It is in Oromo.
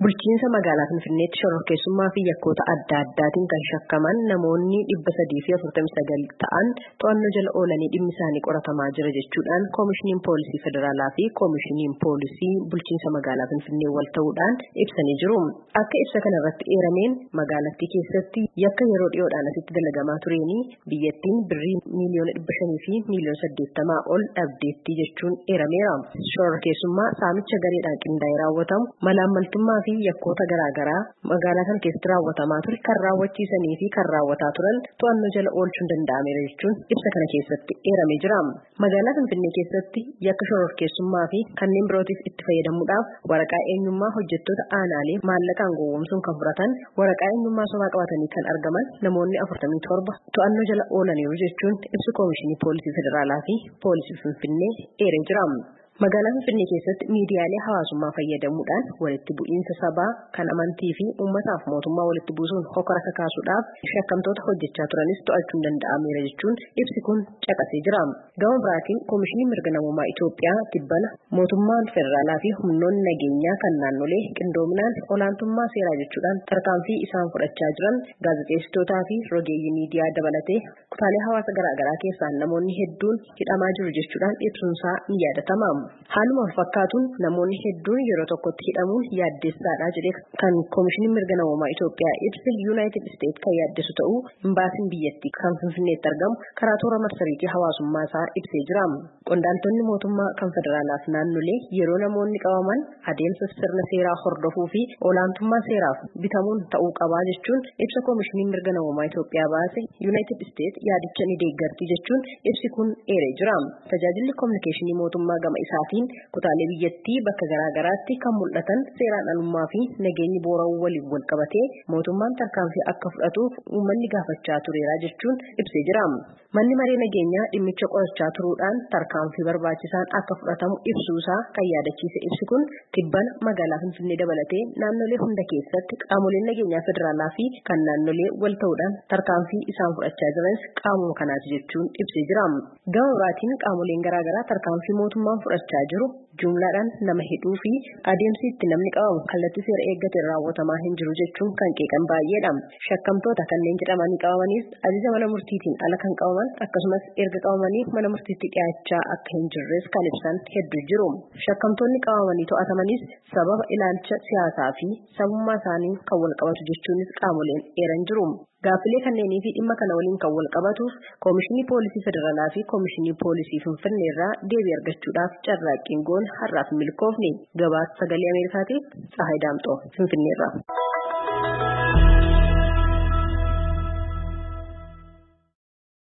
Bulchiinsa magaalaa Finfinneetti shororkeessummaa fi yakkoota adda addaatiin kan shakkaman namoonni 349 ta'an to'annoo jala oolanii dhimmi isaanii qoratamaa jira jechuudhaan Koomishiniin Poolisii Federaalaa fi Koomishiniin Poolisii Bulchiinsa magaalaa Finfinnee wal ta'uudhaan ibsanii jiru. Akka ibsa kana irratti eerameen magaalattii keessatti yakka yeroo dhiyoodhaan asitti dalagamaa tureeni biyyattiin birrii miliyoona 500 fi miliyoona 80 ol dhabdeetti jechuun eerameera. Shororkeessummaa saamicha gareedhaan qindaa'ee raawwatamu malaammaltummaa fi yakkoota garaagaraa magaalaa kana keessatti raawwatamaa ture kan raawwachiisanii fi kan raawwataa turan to'annoo jala oolchuun danda'ameera jechuun ibsa kana keessatti eeramee jira. Magaalaa Finfinnee keessatti yakka shororkeessummaa fi kanneen birootiif itti fayyadamuudhaaf waraqaa eenyummaa hojjettoota aanaalee maallaqaan gowwoomsuun kan fudhatan waraqaa eenyummaa sobaa qabatanii kan argaman namoonni 47 to'annoo jala oolaniiru jechuun ibsi Koomishinii Poolisii Federaalaa fi Poolisii Finfinnee eeree jira. Magaalaa Finfinnee keessatti miidiyaalee hawaasummaa fayyadamuudhaan walitti bu'iinsa sabaa kan amantii fi uummataaf mootummaa walitti buusuun hokora kakaasuudhaaf shakkamtoota hojjechaa turanis to'achuun danda'ameera jechuun ibsi kun caqasee jira. Gama biraatiin Koomishiniin Mirga Namummaa Itoophiyaa tibbana mootummaan federaalaa fi humnoonni nageenyaa kan naannolee qindoominaan olaantummaa seeraa jechuudhaan tarkaanfii isaan fudhachaa jiran gaazexeessitootaa fi rogeeyyii miidiyaa dabalatee kutaalee hawaasa garaagaraa keessaa namoonni hedduun hidhamaa jiru jechuudhaan ibsuunsaa ni yaadatama. Haaluma wal fakkaatuun namoonni hedduun yeroo tokkotti hidhamuun yaaddeessaadha jedhee kan Koomishiniin Mirga Namummaa Itoophiyaa ibse Yuunaayitid Isteet kan yaaddeessu ta'uu imbaasiin biyyattii kan Finfinneetti argamu karaa toora marsariitii hawaasummaa isaa ibsee jira. Qondaaltonni mootummaa kan federaalaaf naannolee yeroo namoonni qabaman adeemsa sirna seeraa hordofuu fi olaantummaa seeraaf bitamuun ta'uu qabaa jechuun ibsa Koomishiniin Mirga Namummaa Itoophiyaa baase Yuunaayitid Isteet yaadicha ni deeggarti jechuun ibsi kun eeree jira. Tajaajilli kominikeeshinii mootummaa gama isaatiin kutaalee biyyattii bakka garaagaraatti kan mul'atan seeraan alummaa fi nageenyi boorawuu waliin wal qabatee mootummaan tarkaanfii akka fudhatuuf uummanni gaafachaa tureera jechuun ibsee jira. Manni maree nageenyaa dhimmicha qorachaa turuudhaan tarkaanfii barbaachisaan akka fudhatamu ibsuusaa kan yaadachiise ibsi kun tibbana magaalaa Finfinnee dabalatee naannolee hunda keessatti qaamoleen nageenyaa federaalaa fi kan naannolee wal ta'uudhaan tarkaanfii isaan fudhachaa jiranis qaamuma kanaati jechuun ibsee jira. Gama biraatiin qaamoleen garaagaraa tarkaanfii mootummaan fudhachaa jiru jumlaadhaan nama hidhuu fi adeemsi itti namni qabamu kallattii seera eeggateen raawwatamaa hin jiru jechuun kan qeeqan baay'eedha. Shakkamtoota kanneen jedhamanii qabamanis ajaja mana murtiitiin ala kan qabaman akkasumas erga qabamanii mana murtiitti dhiyaachaa akka hin jirres kan ibsan hedduu jiru. Shakkamtoonni qabamanii to'atamanis sababa ilaalcha siyaasaa fi sabummaa isaanii kan wal qabatu jechuunis qaamoleen eeran jiru. Gaaffilee kanneenii fi dhimma kana waliin kan wal qabatuuf Koomishinii Poolisii Federaalaa fi Koomishinii Poolisii Finfinnee irraa deebii argachuudhaaf carraaqqiin goon har'aaf milkoofne. Gabaasa Sagalee Ameerikaatiif Tsahaay Daamxoo Finfinneerraa.